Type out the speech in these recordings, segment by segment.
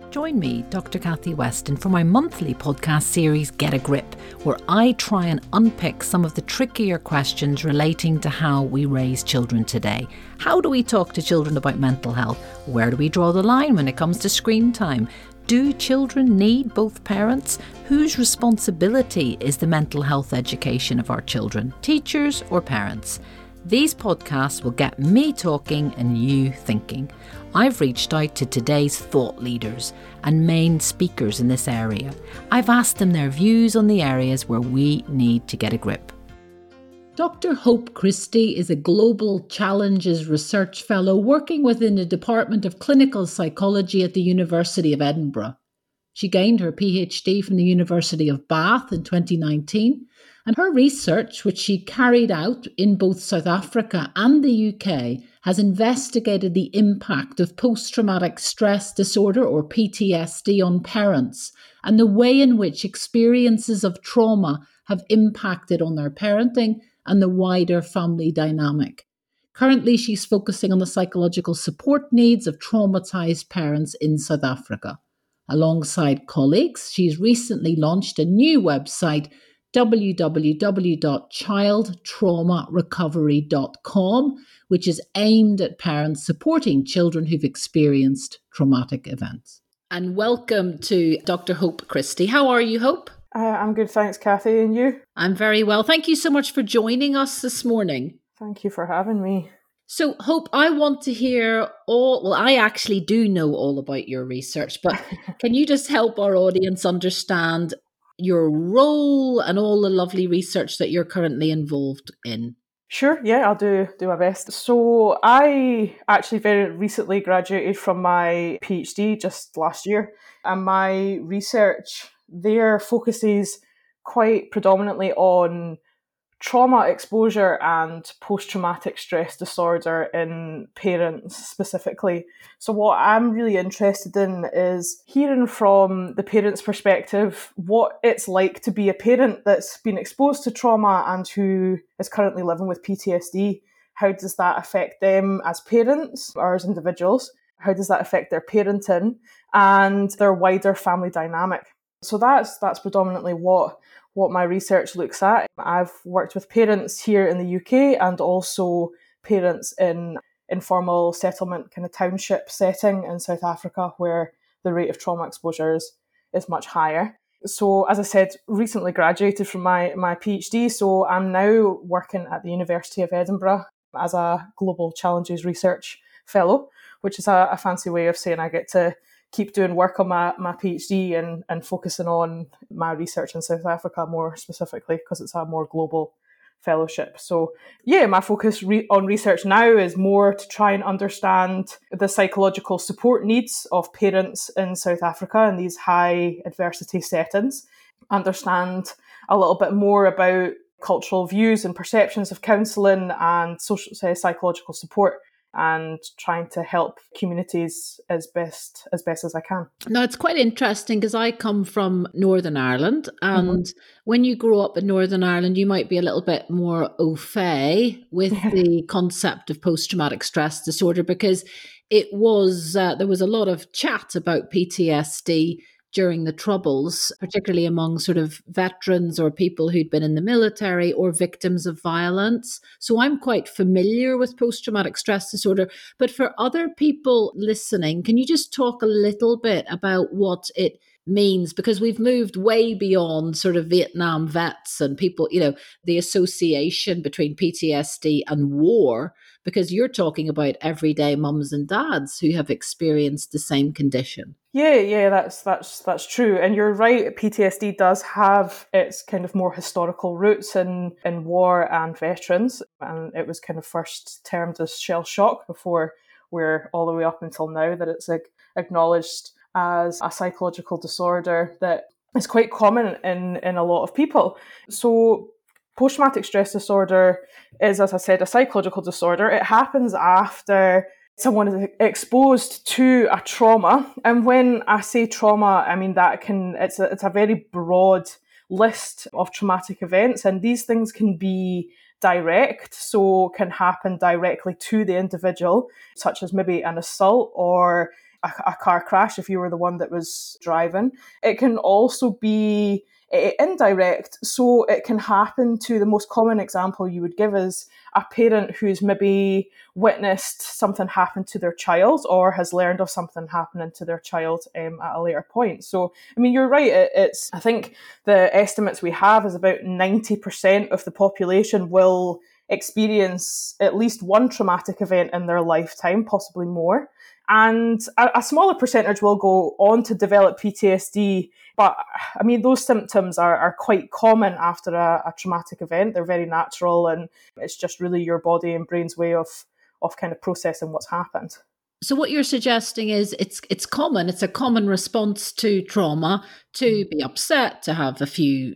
Join me, Dr. Kathy Weston, for my monthly podcast series, Get a Grip, where I try and unpick some of the trickier questions relating to how we raise children today. How do we talk to children about mental health? Where do we draw the line when it comes to screen time? Do children need both parents? Whose responsibility is the mental health education of our children, teachers or parents? These podcasts will get me talking and you thinking. I've reached out to today's thought leaders and main speakers in this area. I've asked them their views on the areas where we need to get a grip. Dr. Hope Christie is a Global Challenges Research Fellow working within the Department of Clinical Psychology at the University of Edinburgh. She gained her PhD from the University of Bath in 2019, and her research, which she carried out in both South Africa and the UK, has investigated the impact of post-traumatic stress disorder or PTSD on parents and the way in which experiences of trauma have impacted on their parenting and the wider family dynamic. Currently, she's focusing on the psychological support needs of traumatised parents in South Africa. Alongside colleagues, she's recently launched a new website, www.childtraumarecovery.com, which is aimed at parents supporting children who've experienced traumatic events. And welcome to Dr. Hope Christie. How are you, Hope? I'm good, thanks, Kathy. And you? I'm very well. Thank you so much for joining us this morning. Thank you for having me. So, Hope, I want to hear I actually do know all about your research, but can you just help our audience understand your role and all the lovely research that you're currently involved in? Sure, yeah, I'll do my best. So I actually very recently graduated from my PhD just last year, and my research there focuses quite predominantly on trauma exposure and post-traumatic stress disorder in parents specifically. So what I'm really interested in is hearing from the parent's perspective what it's like to be a parent that's been exposed to trauma and who is currently living with PTSD. How does that affect them as parents or as individuals? How does that affect their parenting and their wider family dynamic? So that's predominantly what my research looks at. I've worked with parents here in the UK and also parents in informal settlement kind of township setting in South Africa where the rate of trauma exposure is much higher. So as I said, recently graduated from my PhD, so I'm now working at the University of Edinburgh as a Global Challenges Research Fellow, which is a fancy way of saying I get to keep doing work on my PhD and focusing on my research in South Africa more specifically because it's a more global fellowship. So yeah, my focus on research now is more to try and understand the psychological support needs of parents in South Africa in these high adversity settings, understand a little bit more about cultural views and perceptions of counselling and social psychological support, and trying to help communities as best as I can. Now, it's quite interesting because I come from Northern Ireland, and when you grow up in Northern Ireland, you might be a little bit more au fait with the concept of post-traumatic stress disorder because it was there was a lot of chat about PTSD during the Troubles, particularly among sort of veterans or people who'd been in the military or victims of violence. So I'm quite familiar with post-traumatic stress disorder. But for other people listening, can you just talk a little bit about what it means? Because we've moved way beyond sort of Vietnam vets and people, the association between PTSD and war, because you're talking about everyday mums and dads who have experienced the same condition. Yeah, that's true. And you're right, PTSD does have its kind of more historical roots in war and veterans. And it was kind of first termed as shell shock before we're all the way up until now that it's acknowledged as a psychological disorder that is quite common in a lot of people. So post-traumatic stress disorder is, as I said, a psychological disorder. It happens after someone is exposed to a trauma. And when I say trauma, I mean it's a very broad list of traumatic events. And these things can be direct, so can happen directly to the individual, such as maybe an assault or a car crash if you were the one that was driving. It can also be indirect, so it can happen to, the most common example you would give is a parent who's maybe witnessed something happen to their child or has learned of something happening to their child at a later point. So, I mean, you're right. I think the estimates we have is about 90% of the population will experience at least one traumatic event in their lifetime, possibly more. And a smaller percentage will go on to develop PTSD. But I mean, those symptoms are quite common after a traumatic event. They're very natural, and it's just really your body and brain's way of kind of processing what's happened. So what you're suggesting is it's common. It's a common response to trauma to be upset, to have a few,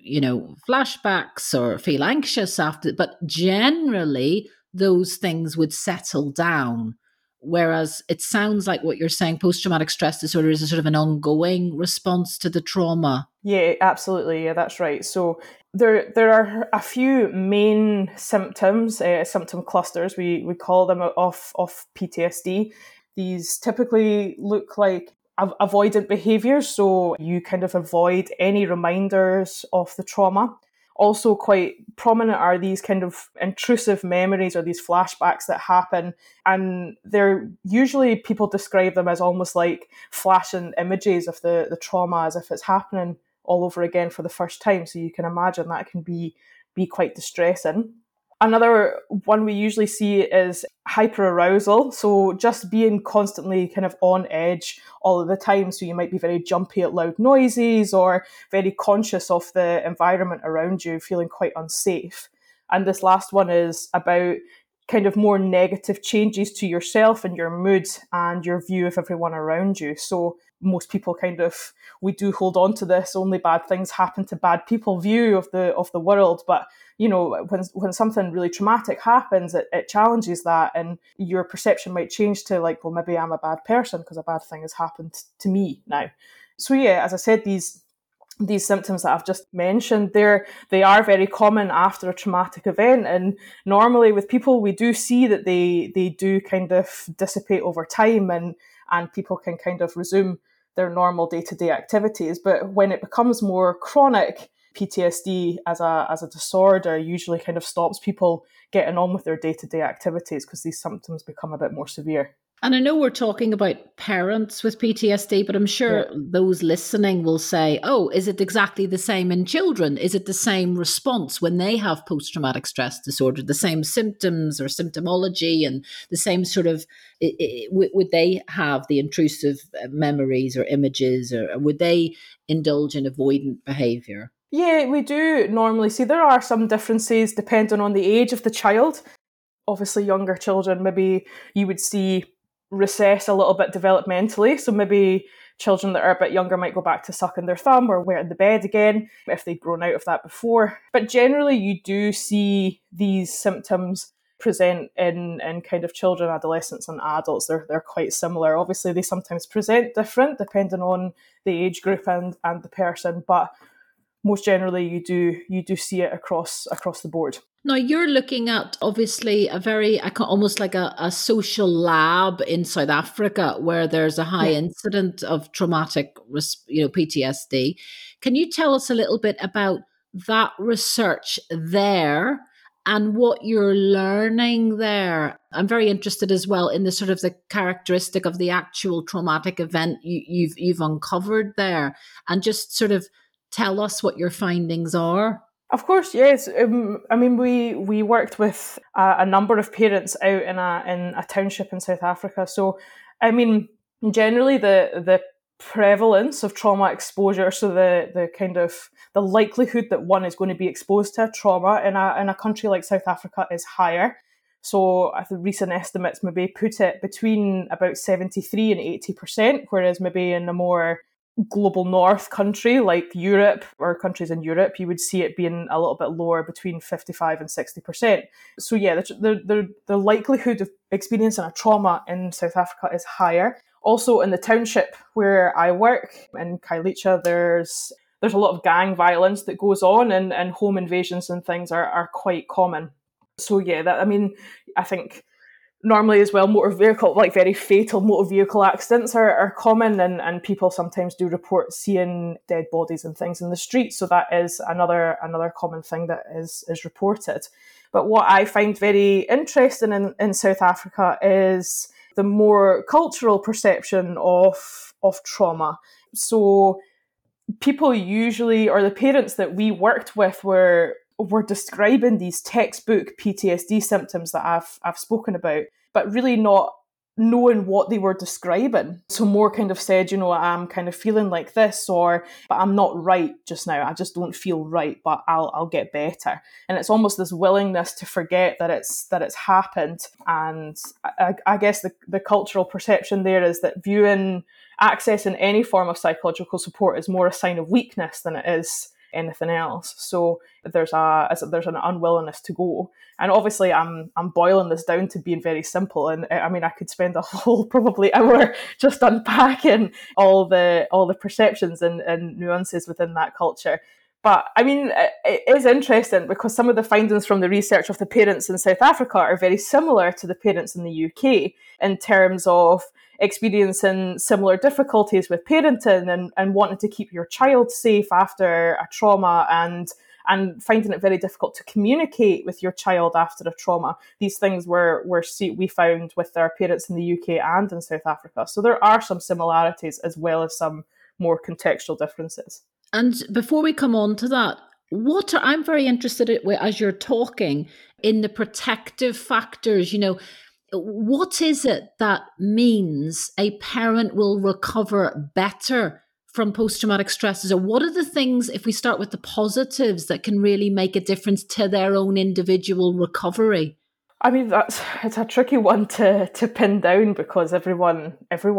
flashbacks or feel anxious after, but generally those things would settle down. Whereas it sounds like what you're saying, post-traumatic stress disorder is a sort of an ongoing response to the trauma. Yeah, absolutely. Yeah, that's right. So there are a few main symptoms, symptom clusters, we call them, of PTSD. These typically look like avoidant behaviours, so you kind of avoid any reminders of the trauma. Also quite prominent are these kind of intrusive memories or these flashbacks that happen, and they're usually, people describe them as almost like flashing images of the trauma as if it's happening all over again for the first time. So you can imagine that can be quite distressing. Another one we usually see is hyperarousal. So just being constantly kind of on edge all of the time. So you might be very jumpy at loud noises or very conscious of the environment around you, feeling quite unsafe. And this last one is about kind of more negative changes to yourself and your mood and your view of everyone around you. So most people we do hold on to this only bad things happen to bad people view of the world. But, when something really traumatic happens, it challenges that, and your perception might change to like, well, maybe I'm a bad person because a bad thing has happened to me now. So yeah, as I said, these symptoms that I've just mentioned, they are very common after a traumatic event. And normally with people, we do see that they do kind of dissipate over time, and people can kind of resume their normal day-to-day activities. But when it becomes more chronic, PTSD as a disorder usually kind of stops people getting on with their day-to-day activities because these symptoms become a bit more severe. And I know we're talking about parents with PTSD, but I'm sure those listening will say, oh, is it exactly the same in children? Is it the same response when they have post-traumatic stress disorder, the same symptoms or symptomology and the same sort of, would they have the intrusive memories or images, or would they indulge in avoidant behavior? Yeah, we do normally see there are some differences depending on the age of the child. Obviously, younger children, maybe you would see recess a little bit developmentally. So maybe children that are a bit younger might go back to sucking their thumb or wetting the bed again if they'd grown out of that before. But generally, you do see these symptoms present in kind of children, adolescents and adults. They're quite similar. Obviously, they sometimes present different depending on the age group and the person, but most generally you do see it across the board. Now, you're looking at obviously almost like a social lab in South Africa where there's a high incident of traumatic, PTSD. Can you tell us a little bit about that research there and what you're learning there? I'm very interested as well in the sort of the characteristic of the actual traumatic event you've uncovered there, and just sort of tell us what your findings are. Of course, yes. I mean, we worked with a number of parents out in a township in South Africa. So, I mean, generally the prevalence of trauma exposure, so the kind of the likelihood that one is going to be exposed to trauma in a country like South Africa is higher. So I think recent estimates maybe put it between about 73 and 80%, whereas maybe in a more global north country like Europe or countries in Europe, you would see it being a little bit lower, between 55 and 60%. So yeah, the likelihood of experiencing a trauma in South Africa is higher. Also in the township where I work in Khayelitsha, there's a lot of gang violence that goes on, and home invasions and things are quite common. So yeah, I think normally as well, motor vehicle, like very fatal motor vehicle accidents are common, and people sometimes do report seeing dead bodies and things in the street. So that is another common thing that is reported. But what I find very interesting in South Africa is the more cultural perception of trauma. So people usually, or the parents that we worked with, were describing these textbook PTSD symptoms that I've spoken about, but really not knowing what they were describing. So more kind of said, I'm kind of feeling like this, or but I'm not right just now. I just don't feel right, but I'll get better. And it's almost this willingness to forget that it's happened. And I guess the cultural perception there is that accessing any form of psychological support is more a sign of weakness than it is anything else. So there's an unwillingness to go. And obviously I'm boiling this down to being very simple. And I mean, I could spend a whole probably hour just unpacking all the perceptions and nuances within that culture. But I mean, it is interesting because some of the findings from the research of the parents in South Africa are very similar to the parents in the UK in terms of experiencing similar difficulties with parenting and wanting to keep your child safe after a trauma and finding it very difficult to communicate with your child after a trauma. These things we found with our parents in the UK and in South Africa. So there are some similarities as well as some more contextual differences. And before we come on to that, I'm very interested as you're talking in the protective factors, what is it that means a parent will recover better from post-traumatic stresses? Or what are the things, if we start with the positives, that can really make a difference to their own individual recovery? I mean, it's a tricky one to pin down because everyone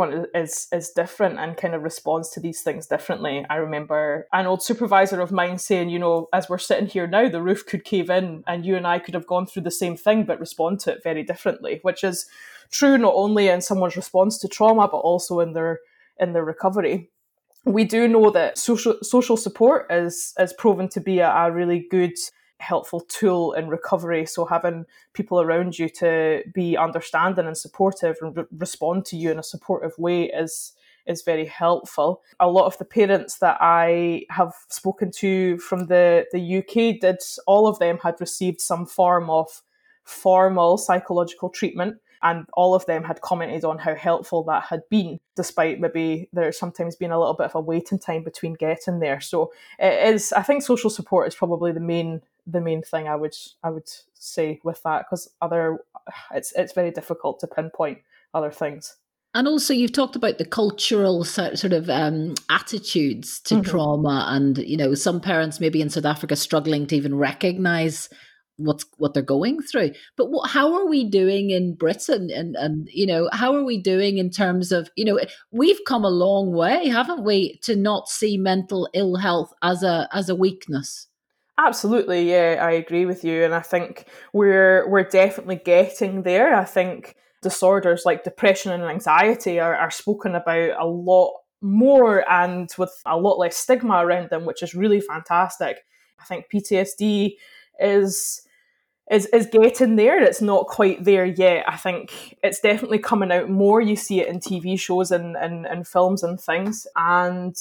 is different and kind of responds to these things differently. I remember an old supervisor of mine saying, as we're sitting here now, the roof could cave in and you and I could have gone through the same thing but respond to it very differently, which is true not only in someone's response to trauma but also in their recovery. We do know that social support is proven to be a really good, helpful tool in recovery. So having people around you to be understanding and supportive and respond to you in a supportive way is very helpful. A lot of the parents that I have spoken to from the UK all of them had received some form of formal psychological treatment. And all of them had commented on how helpful that had been, despite maybe there sometimes being a little bit of a waiting time between getting there. So it is. I think social support is probably the main thing I would say with that, because it's very difficult to pinpoint other things. And also, you've talked about the cultural sort of attitudes to trauma, and some parents maybe in South Africa struggling to even recognise what they're going through. But how are we doing in Britain? And how are we doing in terms of, we've come a long way, haven't we, to not see mental ill health as a weakness? Absolutely, yeah, I agree with you. And I think we're definitely getting there. I think disorders like depression and anxiety are spoken about a lot more and with a lot less stigma around them, which is really fantastic. I think PTSD is getting there. It's not quite there yet. I think it's definitely coming out more. You see it in TV shows and films and things. And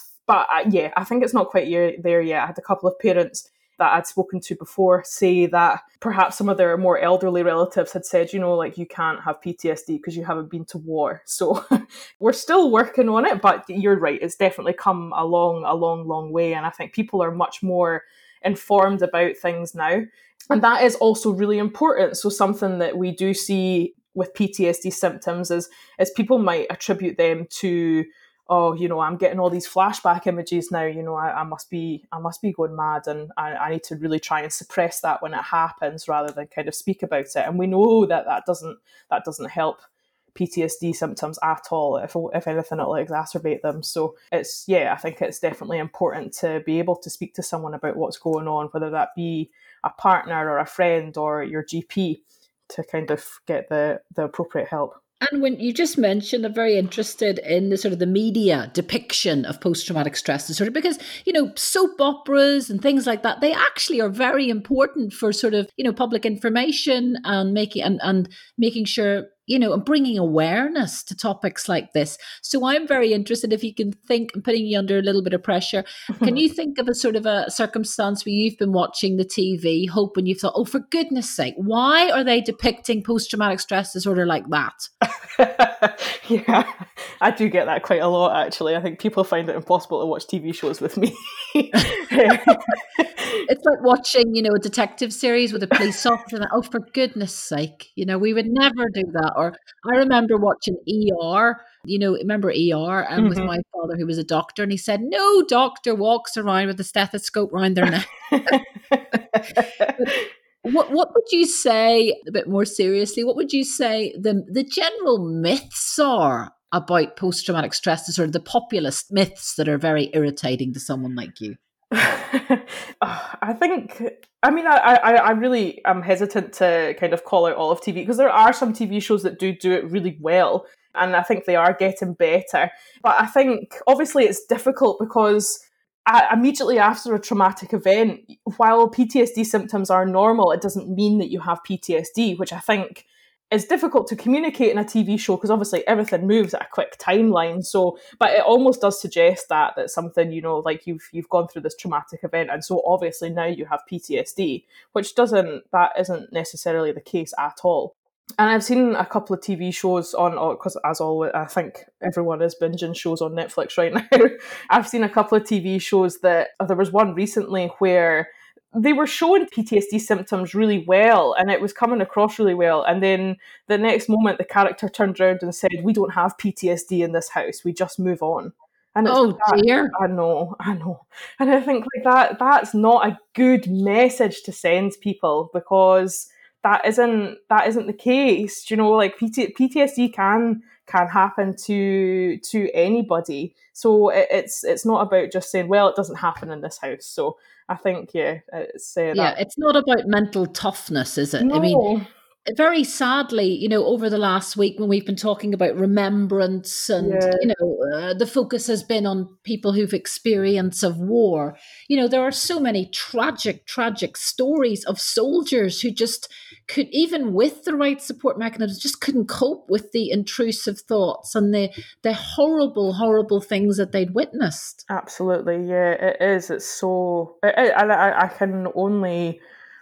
I think it's not quite there yet. I had a couple of parents that I'd spoken to before say that perhaps some of their more elderly relatives had said, you can't have PTSD because you haven't been to war. So we're still working on it, but you're right. It's definitely come a long way. And I think people are much more informed about things now. And that is also really important. So something that we do see with PTSD symptoms is people might attribute them to, I'm getting all these flashback images now, I must be going mad, and I need to really try and suppress that when it happens rather than kind of speak about it. And we know that doesn't help PTSD symptoms at all. If anything, it'll exacerbate them. So I think it's definitely important to be able to speak to someone about what's going on, whether that be a partner or a friend or your GP, to kind of get the appropriate help. And when you just mentioned, I'm very interested in the sort of the media depiction of post-traumatic stress disorder, because, soap operas and things like that, they actually are very important for sort of, public information and making sure, and bringing awareness to topics like this. So I'm very interested, if you can think, and putting you under a little bit of pressure, can you think of a sort of a circumstance where you've been watching the TV, Hope, and you've thought, oh, for goodness sake, why are they depicting post-traumatic stress disorder like that? Yeah, I do get that quite a lot, actually. I think people find it impossible to watch TV shows with me. It's like watching, a detective series with a police officer. And, oh, for goodness sake, we would never do that. Or I remember watching ER, remember ER, and with my father, who was a doctor, and he said, no doctor walks around with a stethoscope around their neck. What would you say, a bit more seriously, what would you say the general myths are about post-traumatic stress disorder, the populist myths that are very irritating to someone like you? I think, I really am hesitant to kind of call out all of TV, because there are some TV shows that do it really well, and I think they are getting better. But I think, obviously, it's difficult because immediately after a traumatic event, while PTSD symptoms are normal, it doesn't mean that you have PTSD, which I think is difficult to communicate in a TV show, because obviously everything moves at a quick timeline. So, but it almost does suggest that something, like you've gone through this traumatic event, and so obviously now you have PTSD, that isn't necessarily the case at all. And I've seen a couple of TV shows because as always, I think everyone is binging shows on Netflix right now. I've seen a couple of TV shows that, there was one recently where they were showing PTSD symptoms really well, and it was coming across really well. And then the next moment, the character turned around and said, we don't have PTSD in this house. We just move on. And it's dear. I know. And I think that's not a good message to send people, because that isn't the case. Like PTSD can happen to anybody. So it's not about just saying, well, it doesn't happen in this house. So I think, it's it's not about mental toughness, is it? No. I mean, very sadly, over the last week, when we've been talking about remembrance and, the focus has been on people who've experience of war. There are so many tragic stories of soldiers who just could, even with the right support mechanisms, just couldn't cope with the intrusive thoughts and the horrible things that they'd witnessed. Absolutely. Yeah, it is. It's so, I can only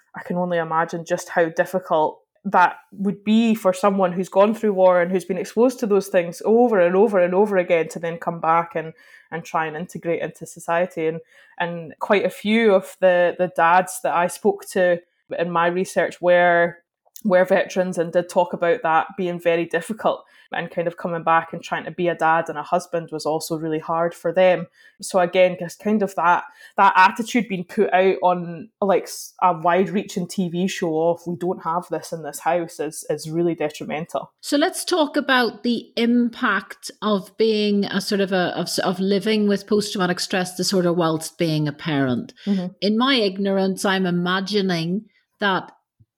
imagine just how difficult that would be for someone who's gone through war and who's been exposed to those things over and over and over again, to then come back and try and integrate into society. And quite a few of the dads that I spoke to in my research were veterans, and did talk about that being very difficult, and kind of coming back and trying to be a dad and a husband was also really hard for them. So again, just kind of that attitude being put out on like a wide-reaching TV show of, we don't have this in this house, is really detrimental. So let's talk about the impact of being a sort of of living with post-traumatic stress disorder whilst being a parent. Mm-hmm. In my ignorance, I'm imagining that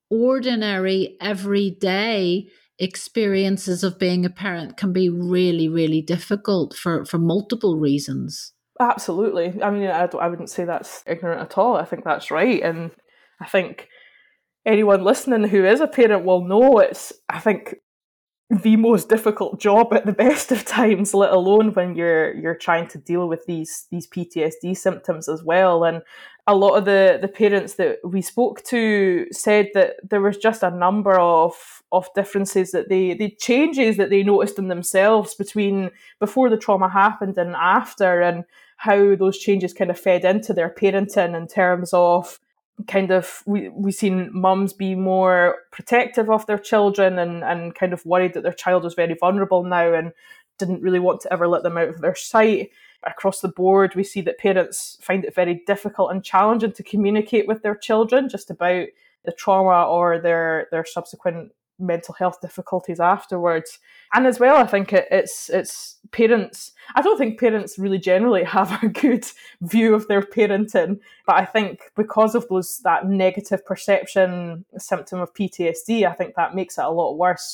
ordinary, everyday experiences of being a parent can be really, really difficult for multiple reasons. Absolutely. I mean, I wouldn't say that's ignorant at all. I think that's right. And I think anyone listening who is a parent will know it's, I think, the most difficult job at the best of times, let alone when you're trying to deal with these PTSD symptoms as well. And a lot of the parents that we spoke to said that there was just a number of differences, that the changes that they noticed in themselves between before the trauma happened and after, and how those changes kind of fed into their parenting, in terms of kind of, we've seen mums be more protective of their children and kind of worried that their child was very vulnerable now and didn't really want to ever let them out of their sight. Across the board, we see that parents find it very difficult and challenging to communicate with their children just about the trauma or their subsequent mental health difficulties afterwards. And as well, I think it's parents. I don't think parents really generally have a good view of their parenting, but I think because of that negative perception symptom of PTSD, I think that makes it a lot worse. So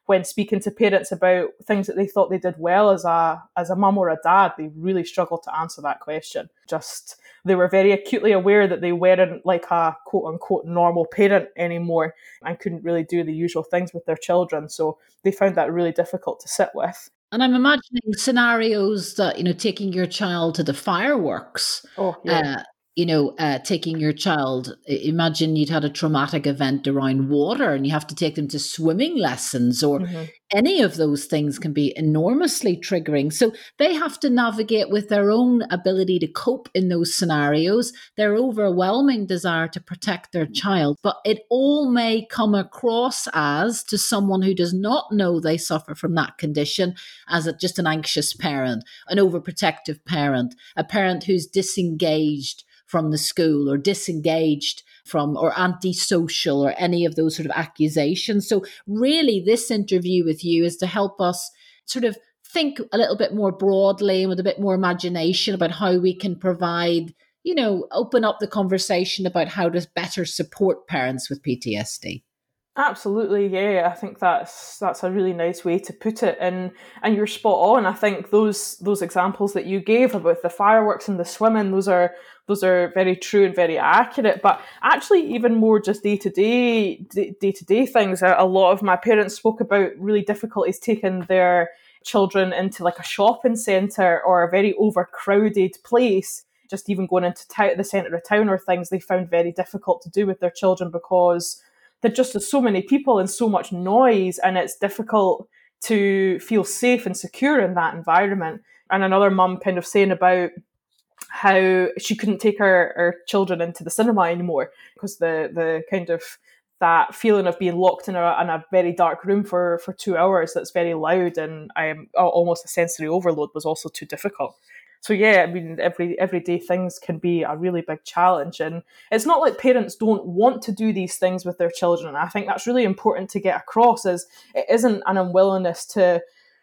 when speaking to parents about things that they thought they did well as a mum or a dad, they really struggled to answer that question. Just, they were very acutely aware that they weren't like a quote unquote normal parent anymore and couldn't really do the usual things with their children. So they found that really difficult to sit with. And I'm imagining scenarios that, taking your child to the fireworks, Oh, yeah. taking your child, imagine you'd had a traumatic event around water and you have to take them to swimming lessons, or any of those things can be enormously triggering. So they have to navigate with their own ability to cope in those scenarios, their overwhelming desire to protect their child. But it all may come across as, to someone who does not know they suffer from that condition, as just an anxious parent, an overprotective parent, a parent who's disengaged from the school or disengaged from, or antisocial, or any of those sort of accusations. So really this interview with you is to help us sort of think a little bit more broadly and with a bit more imagination about how we can provide, open up the conversation about how to better support parents with PTSD. Absolutely, yeah. I think that's a really nice way to put it, and you're spot on. I think those examples that you gave about the fireworks and the swimming, those are very true and very accurate. But actually, even more just day to day things. A lot of my parents spoke about really difficulties taking their children into like a shopping centre or a very overcrowded place. Just even going into the centre of town or things, they found very difficult to do with their children because there just is so many people and so much noise, and it's difficult to feel safe and secure in that environment. And another mum kind of saying about how she couldn't take her children into the cinema anymore because the kind of that feeling of being locked in a very dark room for 2 hours that's very loud and almost a sensory overload was also too difficult. So yeah, I mean, everyday things can be a really big challenge. And it's not like parents don't want to do these things with their children. I think that's really important to get across, is it isn't an unwillingness to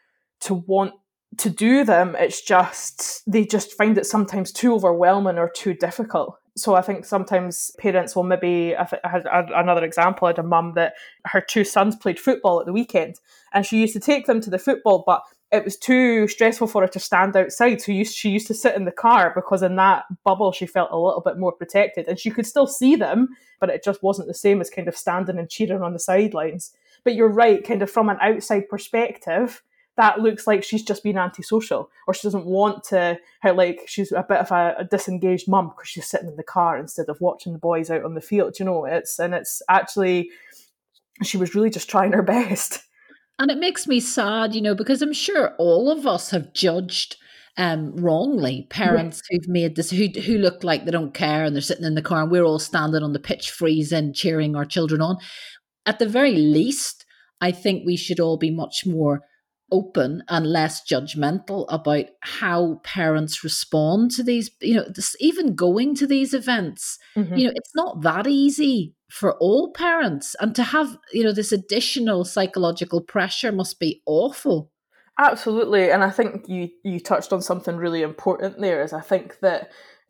want to do them. It's just, they just find it sometimes too overwhelming or too difficult. So I think sometimes parents will maybe, I had another example, I had a mum that her 2 sons played football at the weekend and she used to take them to the football, but it was too stressful for her to stand outside. So she used to sit in the car because in that bubble, she felt a little bit more protected and she could still see them, but it just wasn't the same as kind of standing and cheering on the sidelines. But you're right, kind of from an outside perspective, that looks like she's just being antisocial, or she doesn't want to, like she's a bit of a disengaged mum because she's sitting in the car instead of watching the boys out on the field. It's actually, she was really just trying her best. And it makes me sad, because I'm sure all of us have judged wrongly parents who've made this, who look like they don't care and they're sitting in the car and we're all standing on the pitch freezing, cheering our children on. At the very least, I think we should all be much more open and less judgmental about how parents respond to these, even going to these events. It's not that easy for all parents, and to have, this additional psychological pressure must be awful. Absolutely. And I think you touched on something really important there, is I think that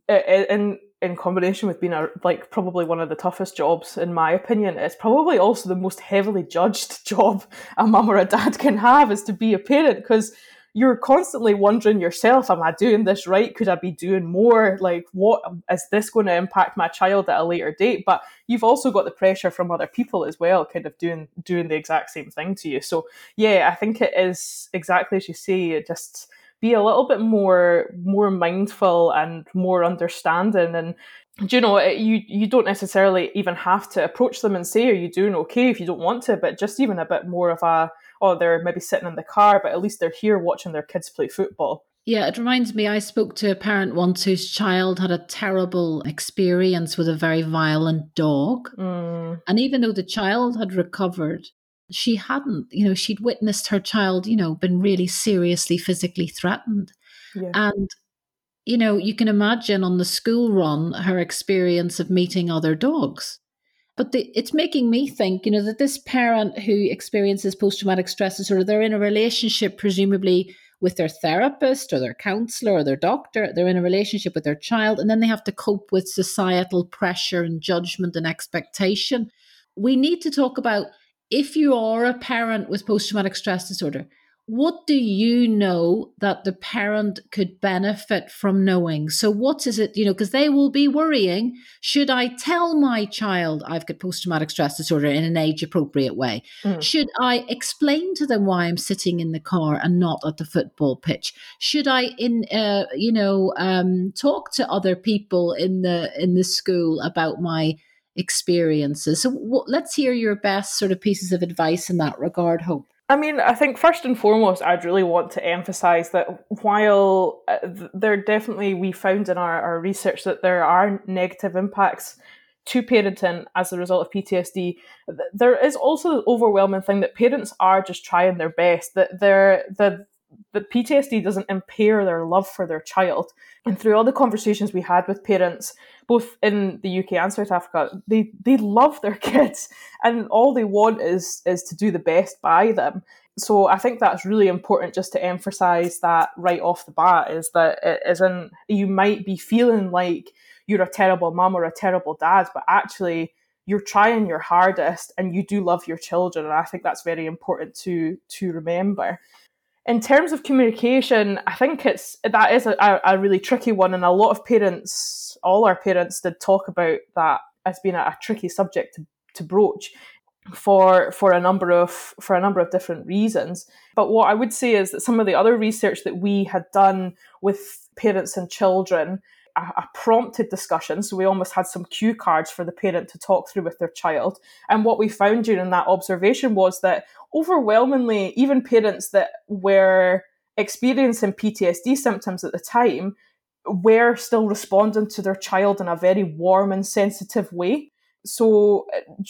in combination with being probably one of the toughest jobs, in my opinion, it's probably also the most heavily judged job a mum or a dad can have, is to be a parent, because you're constantly wondering yourself, am I doing this right? Could I be doing more? Like, what is this going to impact my child at a later date? But you've also got the pressure from other people as well, kind of doing the exact same thing to you. So yeah, I think it is exactly as you say, just be a little bit more mindful and more understanding. And you don't necessarily even have to approach them and say, are you doing okay, if you don't want to, but just even a bit more of they're maybe sitting in the car, but at least they're here watching their kids play football. Yeah, it reminds me, I spoke to a parent once whose child had a terrible experience with a very violent dog. And even though the child had recovered, she hadn't, she'd witnessed her child, been really seriously physically threatened. Yeah. And, you can imagine on the school run, her experience of meeting other dogs. But it's making me think, that this parent who experiences post-traumatic stress disorder, they're in a relationship presumably with their therapist or their counsellor or their doctor. They're in a relationship with their child, and then they have to cope with societal pressure and judgment and expectation. We need to talk about, if you are a parent with post-traumatic stress disorder, what do you know that the parent could benefit from knowing? So what is it, because they will be worrying, should I tell my child I've got post-traumatic stress disorder in an age-appropriate way? Mm. Should I explain to them why I'm sitting in the car and not at the football pitch? Should I, talk to other people in the school about my experiences? So let's hear your best sort of pieces of advice in that regard, Hope. I mean, I think first and foremost, I'd really want to emphasise that while there definitely, we found in our research that there are negative impacts to parenting as a result of PTSD, there is also the overwhelming thing that parents are just trying their best, that the PTSD doesn't impair their love for their child. And through all the conversations we had with parents, both in the UK and South Africa, they love their kids and all they want is to do the best by them. So I think that's really important just to emphasise that right off the bat, is that it isn't, you might be feeling like you're a terrible mum or a terrible dad, but actually you're trying your hardest and you do love your children. And I think that's very important to remember. In terms of communication, I think that is a really tricky one, and a lot of parents, all our parents, did talk about that as being a tricky subject to broach for a number of different reasons. But what I would say is that some of the other research that we had done with parents and children, a prompted discussion, so we almost had some cue cards for the parent to talk through with their child. And what we found during that observation was that overwhelmingly, even parents that were experiencing PTSD symptoms at the time were still responding to their child in a very warm and sensitive way. So,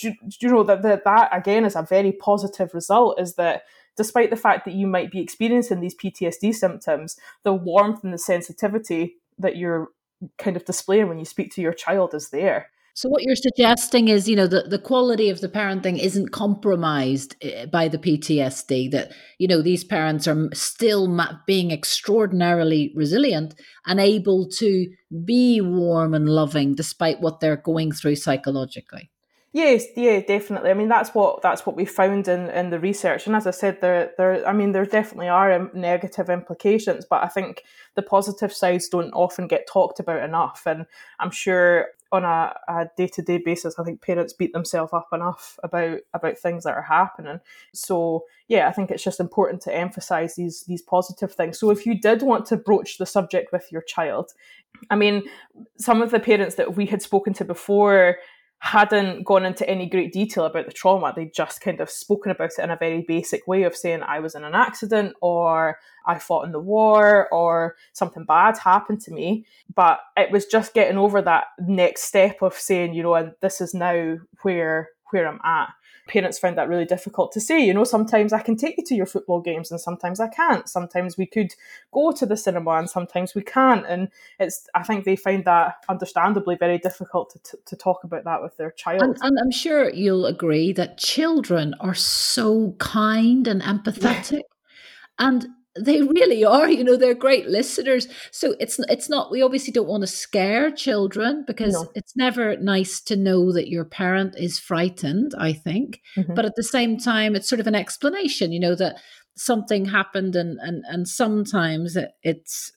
that again is a very positive result, is that despite the fact that you might be experiencing these PTSD symptoms, the warmth and the sensitivity that you're kind of displaying when you speak to your child is there. So what you're suggesting is, the quality of the parenting isn't compromised by the PTSD, that, these parents are still being extraordinarily resilient and able to be warm and loving despite what they're going through psychologically. Yes, yeah, definitely. I mean, that's what we found in the research. And as I said, there definitely are negative implications, but I think the positive sides don't often get talked about enough. And I'm sure on a day-to-day basis, I think parents beat themselves up enough about things that are happening. So yeah, I think it's just important to emphasize these positive things. So if you did want to broach the subject with your child, I mean, some of the parents that we had spoken to before hadn't gone into any great detail about the trauma. They'd just kind of spoken about it in a very basic way of saying, I was in an accident, or I fought in the war, or something bad happened to me. But it was just getting over that next step of saying, and this is now where I'm at. Parents found that really difficult to say. Sometimes I can take you to your football games and sometimes I can't. Sometimes we could go to the cinema and sometimes we can't. And I think they find that understandably very difficult to talk about that with their child. And I'm sure you'll agree that children are so kind and empathetic. Yeah. And they really are, they're great listeners. So it's not, we obviously don't want to scare children, because It's never nice to know that your parent is frightened, I think. Mm-hmm. But at the same time, it's sort of an explanation, that something happened and sometimes it's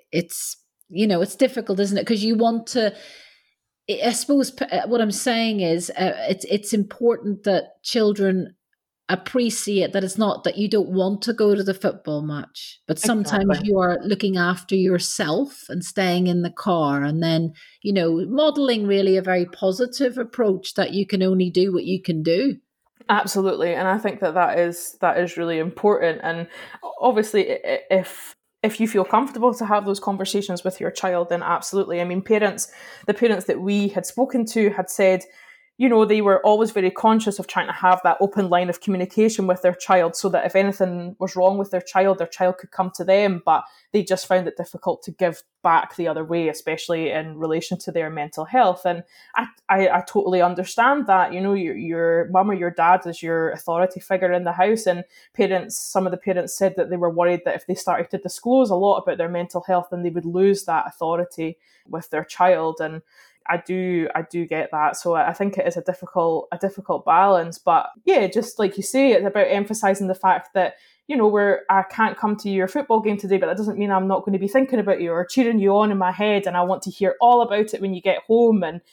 it's difficult, isn't it? Because you want to, I suppose what I'm saying is it's important that children appreciate that it's not that you don't want to go to the football match, but sometimes exactly. You are looking after yourself and staying in the car, and then, modeling really a very positive approach that you can only do what you can do. Absolutely. And I think that is really important. And obviously, if you feel comfortable to have those conversations with your child, then absolutely. I mean, the parents that we had spoken to had said, they were always very conscious of trying to have that open line of communication with their child, so that if anything was wrong with their child could come to them, but they just found it difficult to give back the other way, especially in relation to their mental health. And I totally understand that. Your mum or your dad is your authority figure in the house, and some of the parents said that they were worried that if they started to disclose a lot about their mental health, then they would lose that authority with their child. And I do get that. So I think it is a difficult balance. But yeah, just like you say, it's about emphasising the fact that, I can't come to your football game today, but that doesn't mean I'm not going to be thinking about you or cheering you on in my head, and I want to hear all about it when you get home. And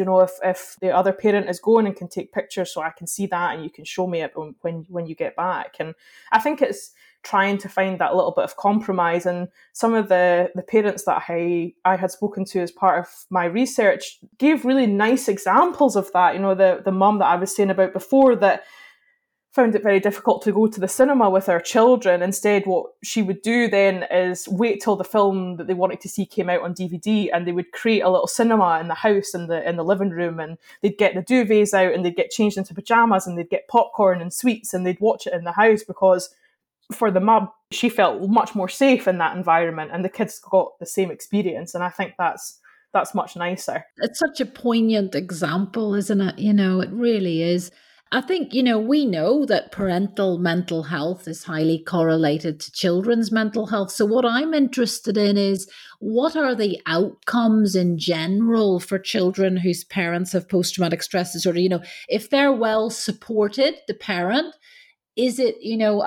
if the other parent is going and can take pictures so I can see that, and you can show me it when you get back. And I think it's trying to find that little bit of compromise. And some of the parents that I had spoken to as part of my research gave really nice examples of that. The mum that I was saying about before that found it very difficult to go to the cinema with her children. Instead, what she would do then is wait till the film that they wanted to see came out on DVD, and they would create a little cinema in the house, in the living room, and they'd get the duvets out and they'd get changed into pajamas and they'd get popcorn and sweets and they'd watch it in the house, because for the mum, she felt much more safe in that environment, and the kids got the same experience. And I think that's much nicer. It's such a poignant example, isn't it? It really is. I think, we know that parental mental health is highly correlated to children's mental health. So what I'm interested in is, what are the outcomes in general for children whose parents have post-traumatic stress disorder? If they're well supported, the parent, is it,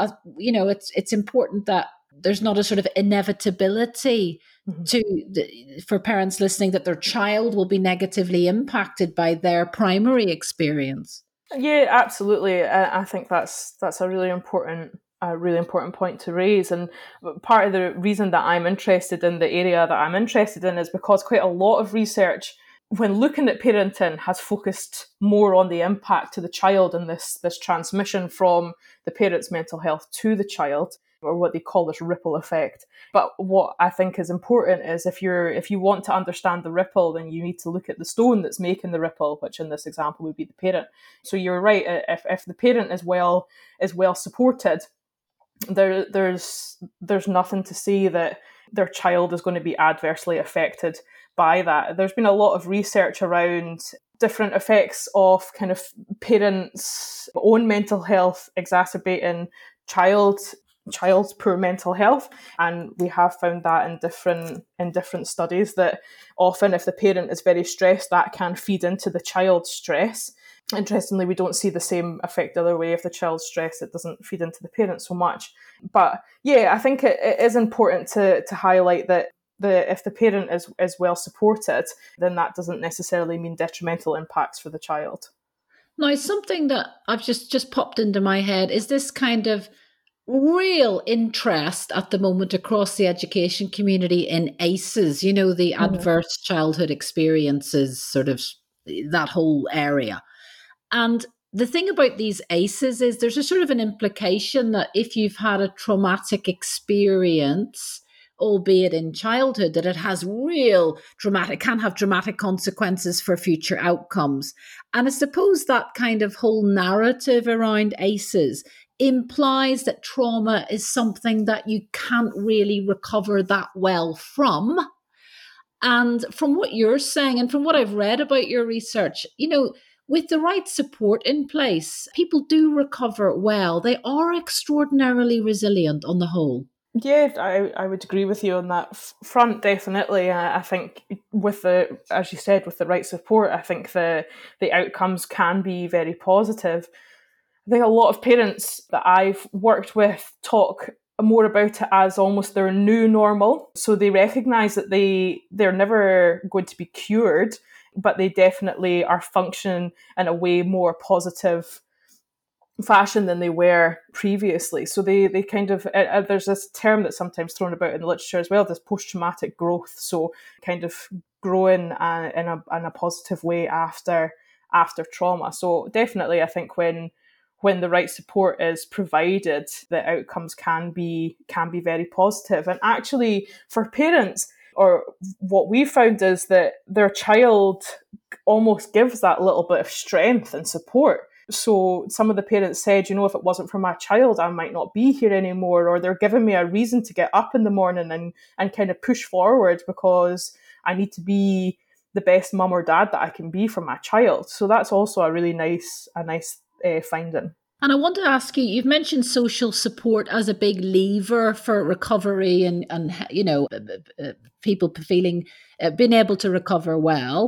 it's important that there's not a sort of inevitability for parents listening that their child will be negatively impacted by their primary experience. Yeah, absolutely. I think that's a really important point to raise. And part of the reason that I'm interested in the area that I'm interested in is because quite a lot of research, when looking at parenting, has focused more on the impact to the child and this transmission from the parent's mental health to the child, or what they call this ripple effect. But what I think is important is, if you want to understand the ripple, then you need to look at the stone that's making the ripple, which in this example would be the parent. So you're right, if the parent is well supported, there's nothing to say that their child is going to be adversely affected by that. There's been a lot of research around different effects of kind of parents' own mental health exacerbating child's poor mental health, and we have found that in different studies that often if the parent is very stressed, that can feed into the child's stress. Interestingly, we don't see the same effect the other way. If the child's stressed, it doesn't feed into the parent so much. But yeah, I think it is important to highlight that if the parent is well supported, then that doesn't necessarily mean detrimental impacts for the child. Now, something that I've just popped into my head is this kind of real interest at the moment across the education community in ACEs, the adverse childhood experiences, sort of that whole area. And the thing about these ACEs is there's a sort of an implication that if you've had a traumatic experience, albeit in childhood, that it has can have dramatic consequences for future outcomes. And I suppose that kind of whole narrative around ACEs implies that trauma is something that you can't really recover that well from. And from what you're saying, and from what I've read about your research, with the right support in place, people do recover well. They are extraordinarily resilient on the whole. Yeah, I would agree with you on that front, definitely. I think as you said, with the right support, I think the outcomes can be very positive. I think a lot of parents that I've worked with talk more about it as almost their new normal. So they recognise that they're never going to be cured, but they definitely are functioning in a way more positive fashion than they were previously. So they kind of, there's this term that's sometimes thrown about in the literature as well, this post-traumatic growth. So kind of growing in a positive way after trauma. So definitely, I think when the right support is provided, the outcomes can be very positive. And actually, for parents, or what we found is that their child almost gives that little bit of strength and support. So some of the parents said, if it wasn't for my child, I might not be here anymore, or they're giving me a reason to get up in the morning and kind of push forward, because I need to be the best mum or dad that I can be for my child. So that's also a really nice finding. And I want to ask you, you've mentioned social support as a big lever for recovery and people feeling, being able to recover well.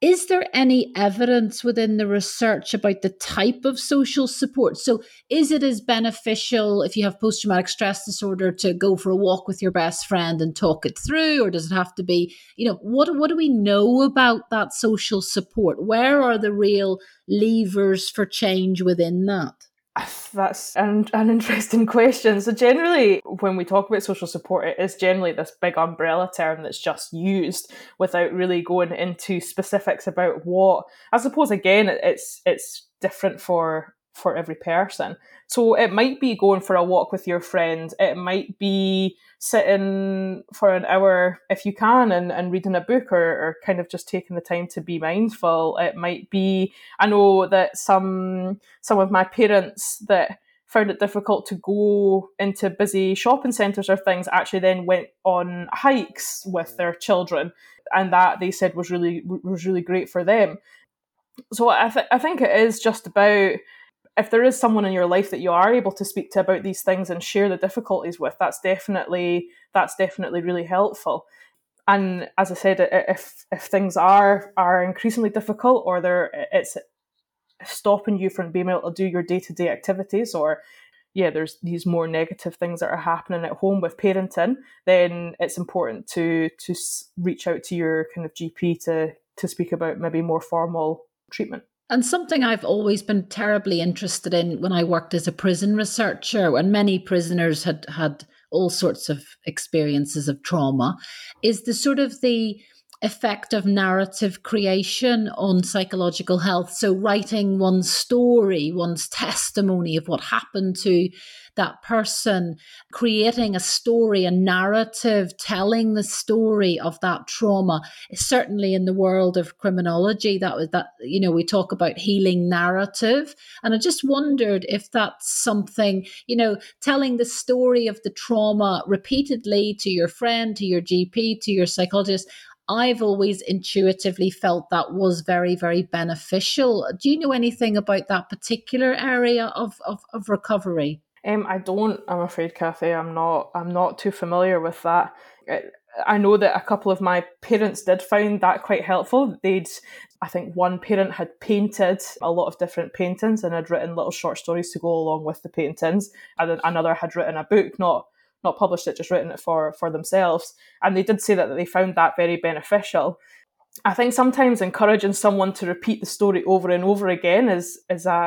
Is there any evidence within the research about the type of social support? So is it as beneficial if you have post-traumatic stress disorder to go for a walk with your best friend and talk it through? Or does it have to be, what do we know about that social support? Where are the real levers for change within that? That's an interesting question. So generally, when we talk about social support, it is generally this big umbrella term that's just used without really going into specifics about what. I suppose again, it's different for every person. So it might be going for a walk with your friend. It might be sitting for an hour if you can and reading a book, or kind of just taking the time to be mindful. It might be, I know that some of my parents that found it difficult to go into busy shopping centres or things actually then went on hikes with their children, and that they said was really great for them. So I think it is just about, if there is someone in your life that you are able to speak to about these things and share the difficulties with, that's definitely really helpful. And as I said, if things are increasingly difficult, or it's stopping you from being able to do your day-to-day activities, or there's these more negative things that are happening at home with parenting, then it's important to reach out to your kind of GP to speak about maybe more formal treatment. And something I've always been terribly interested in when I worked as a prison researcher, when many prisoners had all sorts of experiences of trauma, is the effect of narrative creation on psychological health. So writing one's story, one's testimony of what happened to that person, creating a story, a narrative, telling the story of that trauma. Certainly in the world of criminology, we talk about healing narrative. And I just wondered if that's something, telling the story of the trauma repeatedly to your friend, to your GP, to your psychologist. I've always intuitively felt that was very, very beneficial. Do you know anything about that particular area of recovery? I don't, I'm afraid, Kathy. I'm not too familiar with that. I know that a couple of my parents did find that quite helpful. I think one parent had painted a lot of different paintings and had written little short stories to go along with the paintings. And then another had written a book, not published it, just written it for themselves. And they did say that they found that very beneficial. I think sometimes encouraging someone to repeat the story over and over again is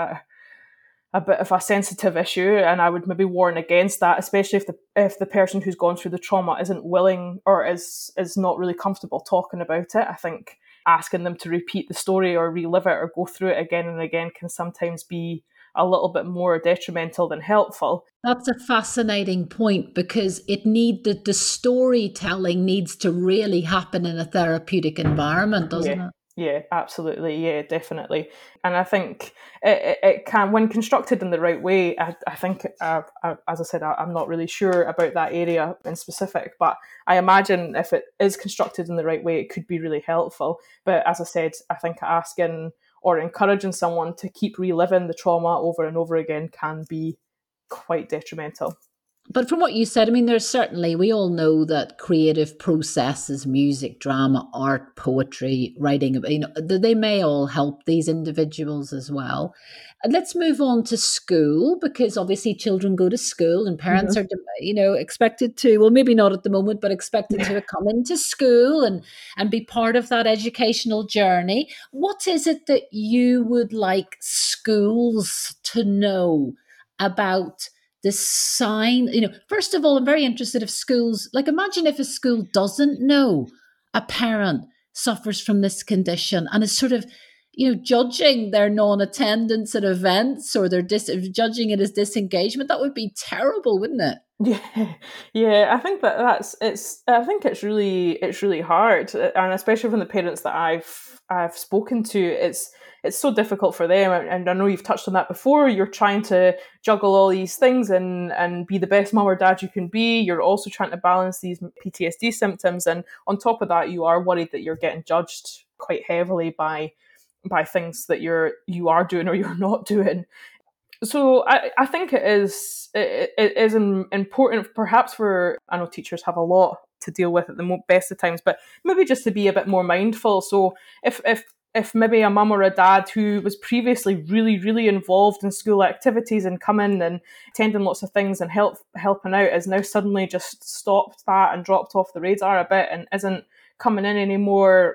a bit of a sensitive issue, and I would maybe warn against that, especially if the person who's gone through the trauma isn't willing or is not really comfortable talking about it. I think asking them to repeat the story or relive it or go through it again and again can sometimes be a little bit more detrimental than helpful. That's a fascinating point, because the storytelling needs to really happen in a therapeutic environment, doesn't it? Yeah, absolutely. Yeah, definitely. And I think it can, when constructed in the right way, I think, as I said, I'm not really sure about that area in specific, but I imagine if it is constructed in the right way, it could be really helpful. But as I said, I think asking or encouraging someone to keep reliving the trauma over and over again can be quite detrimental. But from what you said, I mean, we all know that creative processes, music, drama, art, poetry, writing, they may all help these individuals as well. And let's move on to school, because obviously children go to school and parents are, expected to, well, maybe not at the moment, but expected to come into school and be part of that educational journey. What is it that you would like schools to know about the sign? First of all, I'm very interested if schools, imagine if a school doesn't know a parent suffers from this condition and is sort of, judging their non-attendance at events, or they're judging it as disengagement. That would be terrible, wouldn't it? Yeah. I think I think it's really hard, and especially from the parents that I've spoken to, it's so difficult for them. And I know you've touched on that before. You're trying to juggle all these things and be the best mum or dad you can be. You're also trying to balance these PTSD symptoms, and on top of that, you are worried that you're getting judged quite heavily by things that you are doing or you're not doing. So I think it is important, perhaps, for, I know teachers have a lot to deal with at the best of times, but maybe just to be a bit more mindful. So if if maybe a mum or a dad who was previously really, really involved in school activities and coming and attending lots of things and helping out is now suddenly just stopped that and dropped off the radar a bit and isn't coming in anymore,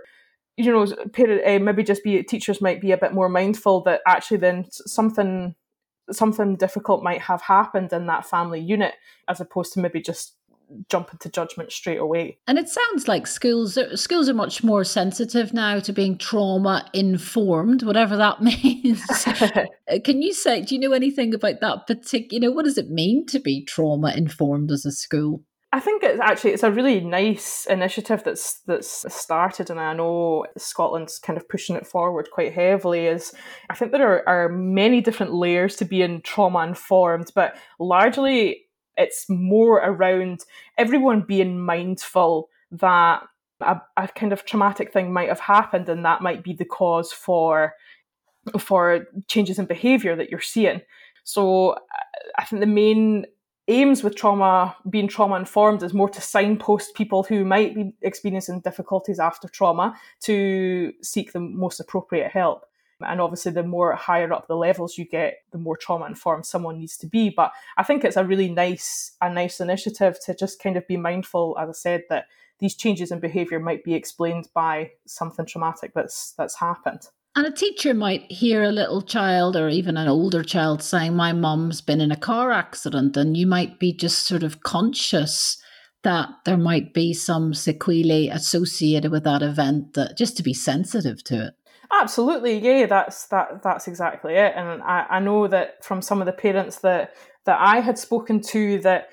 maybe just teachers might be a bit more mindful that actually then something difficult might have happened in that family unit, as opposed to maybe just jump into judgment straight away. And it sounds like schools are much more sensitive now to being trauma informed, whatever that means. Can you say, do you know anything about that particular, what does it mean to be trauma informed as a school? I think it's a really nice initiative that's started, and I know Scotland's kind of pushing it forward quite heavily. I think there are many different layers to being trauma informed, but largely it's more around everyone being mindful that a kind of traumatic thing might have happened, and that might be the cause for changes in behaviour that you're seeing. So I think the main aims with being trauma informed is more to signpost people who might be experiencing difficulties after trauma to seek the most appropriate help. And obviously, the more higher up the levels you get, the more trauma informed someone needs to be. But I think it's a really nice initiative to just kind of be mindful, as I said, that these changes in behaviour might be explained by something traumatic that's happened. And a teacher might hear a little child or even an older child saying, my mum's been in a car accident, and you might be just sort of conscious that there might be some sequelae associated with that event, that just to be sensitive to it. Absolutely, yeah, that's exactly it. And I know that from some of the parents that I had spoken to, that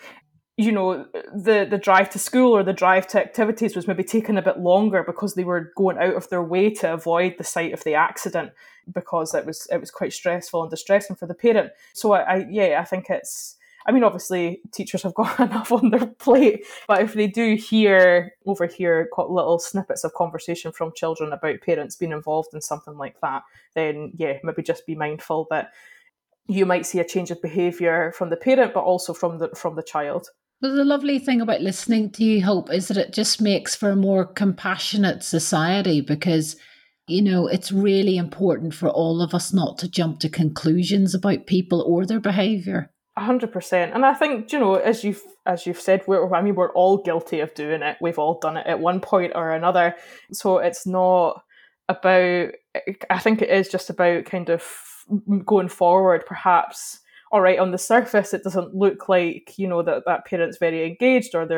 the drive to school or the drive to activities was maybe taking a bit longer because they were going out of their way to avoid the site of the accident, because it was quite stressful and distressing for the parent. So I think obviously teachers have got enough on their plate, but if they do overhear little snippets of conversation from children about parents being involved in something like that, then maybe just be mindful that you might see a change of behaviour from the parent, but also from the child. But the lovely thing about listening to you, Hope, is that it just makes for a more compassionate society, because it's really important for all of us not to jump to conclusions about people or their behaviour. 100%. And I think, as you've said, we're all guilty of doing it. We've all done it at one point or another. So it's not about, I think it is just about kind of going forward, perhaps, all right, on the surface, it doesn't look like, that parent's very engaged, or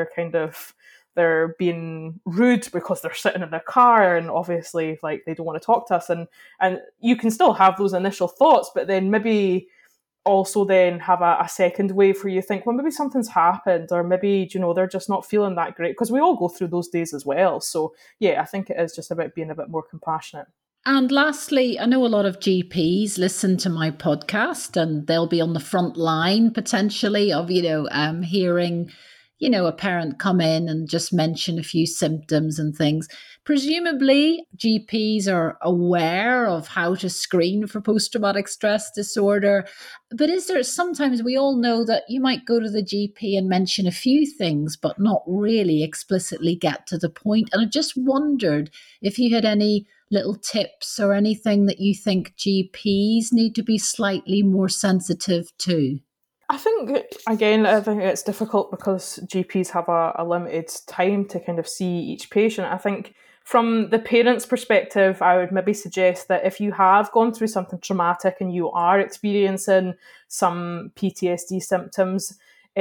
they're being rude because they're sitting in their car and obviously like they don't want to talk to us. And you can still have those initial thoughts, but then maybe also then have a second wave where you think, well, maybe something's happened, or maybe, they're just not feeling that great, because we all go through those days as well. So I think it is just about being a bit more compassionate. And lastly, I know a lot of GPs listen to my podcast, and they'll be on the front line potentially of, hearing, a parent come in and just mention a few symptoms and things. Presumably, GPs are aware of how to screen for post-traumatic stress disorder. But sometimes we all know that you might go to the GP and mention a few things, but not really explicitly get to the point. And I just wondered if you had any little tips or anything that you think GPs need to be slightly more sensitive to. I think it's difficult because GPs have a limited time to kind of see each patient. I think from the parent's perspective, I would maybe suggest that if you have gone through something traumatic and you are experiencing some PTSD symptoms,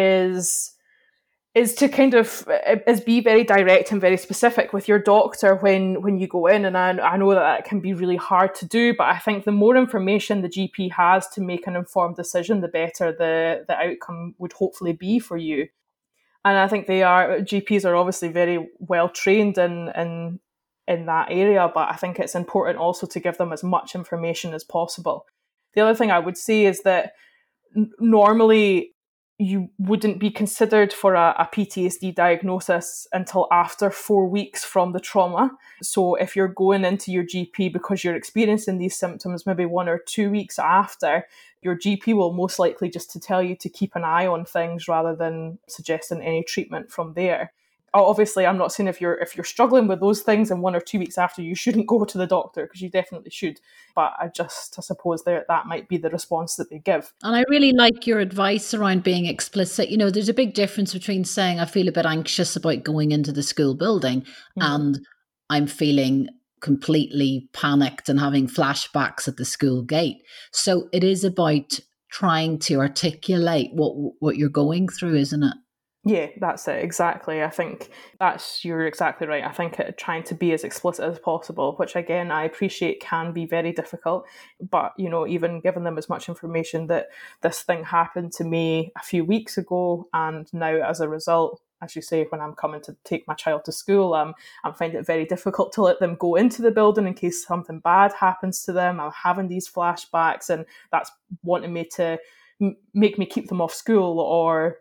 is to kind of be very direct and very specific with your doctor when you go in. And I know that can be really hard to do, but I think the more information the GP has to make an informed decision, the better the outcome would hopefully be for you. And I think GPs are obviously very well trained in that area, but I think it's important also to give them as much information as possible. The other thing I would say is that normally you wouldn't be considered for a PTSD diagnosis until after 4 weeks from the trauma. So if you're going into your GP because you're experiencing these symptoms maybe 1 or 2 weeks after, your GP will most likely just to tell you to keep an eye on things rather than suggesting any treatment from there. Obviously, I'm not saying if you're struggling with those things and 1 or 2 weeks after, you shouldn't go to the doctor, because you definitely should. But I suppose that might be the response that they give. And I really like your advice around being explicit. You know, there's a big difference between saying I feel a bit anxious about going into the school building and I'm feeling completely panicked and having flashbacks at the school gate. So it is about trying to articulate what you're going through, isn't it? Yeah, that's it, exactly. I think you're exactly right. I think trying to be as explicit as possible, which again, I appreciate can be very difficult, but, you know, even giving them as much information that this thing happened to me a few weeks ago, and now as a result, as you say, when I'm coming to take my child to school, I'm finding it very difficult to let them go into the building in case something bad happens to them. I'm having these flashbacks, and that's wanting me to make me keep them off school, or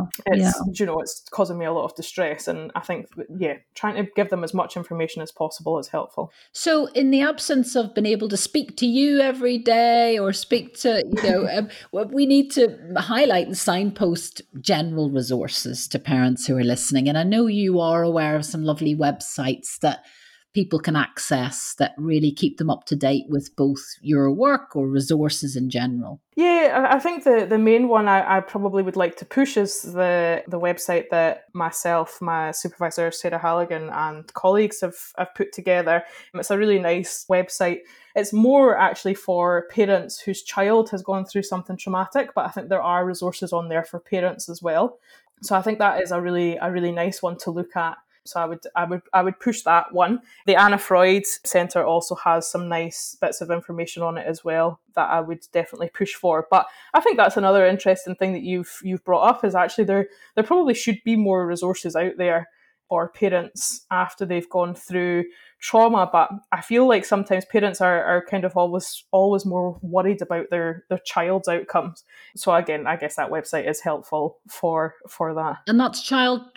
it's causing me a lot of distress. And I think trying to give them as much information as possible is helpful. So in the absence of being able to speak to you every day or speak to we need to highlight and signpost general resources to parents who are listening. And I know you are aware of some lovely websites that people can access that really keep them up to date with both your work or resources in general. Yeah, I think the main one I probably would like to push is the website that myself, my supervisor Sarah Halligan, and colleagues have put together. It's a really nice website. It's more actually for parents whose child has gone through something traumatic, but I think there are resources on there for parents as well. So I think that is a really nice one to look at. So I would push that one. The Anna Freud Centre also has some nice bits of information on it as well that I would definitely push for. But I think that's another interesting thing that you've brought up, is actually there probably should be more resources out there for parents after they've gone through trauma. But I feel like sometimes parents are kind of always more worried about their child's outcomes. So again, I guess that website is helpful for that. And that's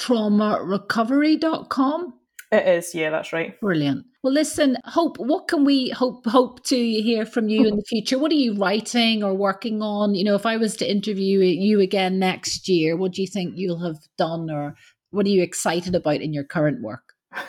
childtraumarecovery.com? It is, yeah, that's right. Brilliant. Well, listen, Hope, what can we hope to hear from you in the future? What are you writing or working on? You know, if I was to interview you again next year, what do you think you'll have done, or what are you excited about in your current work?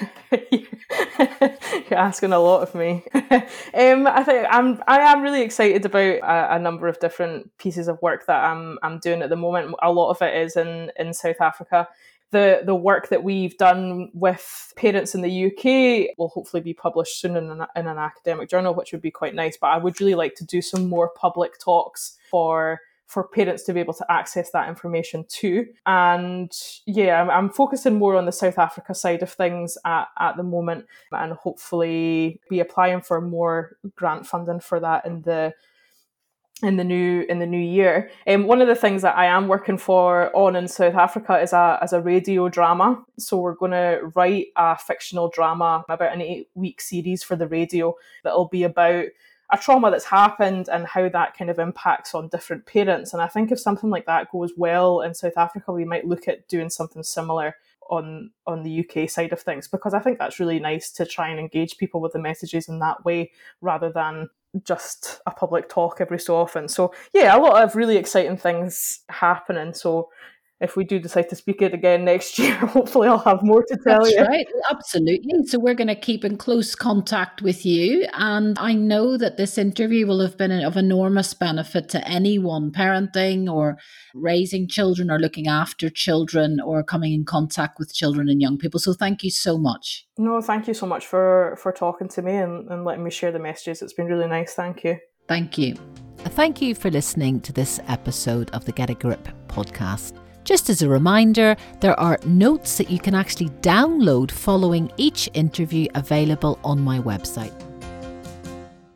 You're asking a lot of me. I think I am really excited about a number of different pieces of work that I'm doing at the moment. A lot of it is in South Africa. The work that we've done with parents in the UK will hopefully be published soon in an academic journal, which would be quite nice. But I would really like to do some more public talks for parents to be able to access that information too. And yeah, I'm focusing more on the South Africa side of things at the moment, and hopefully be applying for more grant funding for that in the new year. One of the things that I am working on in South Africa is a radio drama. So we're going to write a fictional drama, about an 8-week series for the radio, that'll be about a trauma that's happened and how that kind of impacts on different parents. And I think if something like that goes well in South Africa, we might look at doing something similar on the UK side of things, because I think that's really nice to try and engage people with the messages in that way, rather than just a public talk every so often. So yeah, a lot of really exciting things happening. So if we do decide to speak it again next year, hopefully I'll have more to tell you. That's right, absolutely. So we're going to keep in close contact with you. And I know that this interview will have been of enormous benefit to anyone parenting or raising children or looking after children or coming in contact with children and young people. So thank you so much. No, thank you so much for talking to me and letting me share the messages. It's been really nice. Thank you. Thank you. Thank you for listening to this episode of the Get a Grip podcast. Just as a reminder, there are notes that you can actually download following each interview available on my website.